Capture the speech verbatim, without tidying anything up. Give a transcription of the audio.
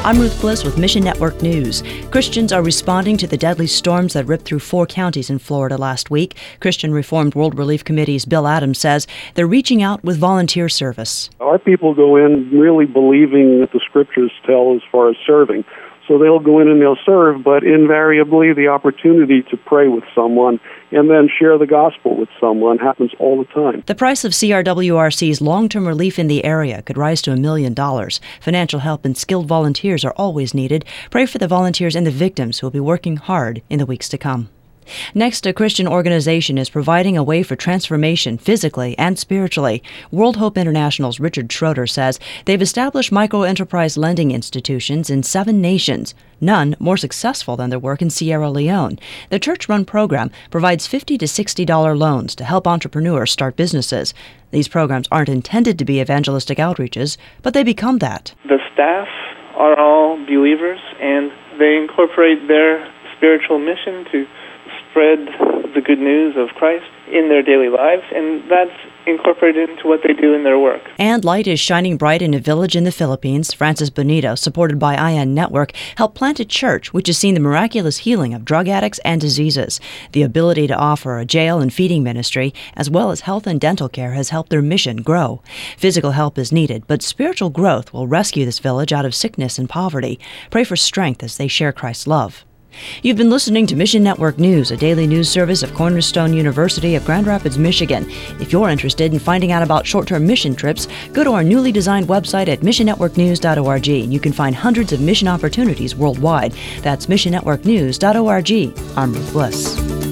I'm Ruth Bliss with Mission Network News. Christians are responding to the deadly storms that ripped through four counties in Florida last week. Christian Reformed World Relief Committee's Bill Adams says they're reaching out with volunteer service. Our people go in really believing what the scriptures tell as far as serving. So they'll go in and they'll serve, but invariably the opportunity to pray with someone and then share the gospel with someone happens all the time. The price of C R W R C's long-term relief in the area could rise to a million dollars. Financial help and skilled volunteers are always needed. Pray for the volunteers and the victims who will be working hard in the weeks to come. Next, a Christian organization is providing a way for transformation physically and spiritually. World Hope International's Richard Schroeder says they've established microenterprise lending institutions in seven nations, none more successful than their work in Sierra Leone. The church-run program provides fifty to sixty dollars loans to help entrepreneurs start businesses. These programs aren't intended to be evangelistic outreaches, but they become that. The staff are all believers, and they incorporate their spiritual mission to spread the good news of Christ in their daily lives, and that's incorporated into what they do in their work. And light is shining bright in a village in the Philippines. Francis Bonito, supported by I N Network, helped plant a church which has seen the miraculous healing of drug addicts and diseases. The ability to offer a jail and feeding ministry, as well as health and dental care, has helped their mission grow. Physical help is needed, but spiritual growth will rescue this village out of sickness and poverty. Pray for strength as they share Christ's love. You've been listening to Mission Network News, a daily news service of Cornerstone University of Grand Rapids, Michigan. If you're interested in finding out about short-term mission trips, go to our newly designed website at mission network news dot org, and you can find hundreds of mission opportunities worldwide. That's mission network news dot org. I'm Ruth Bliss.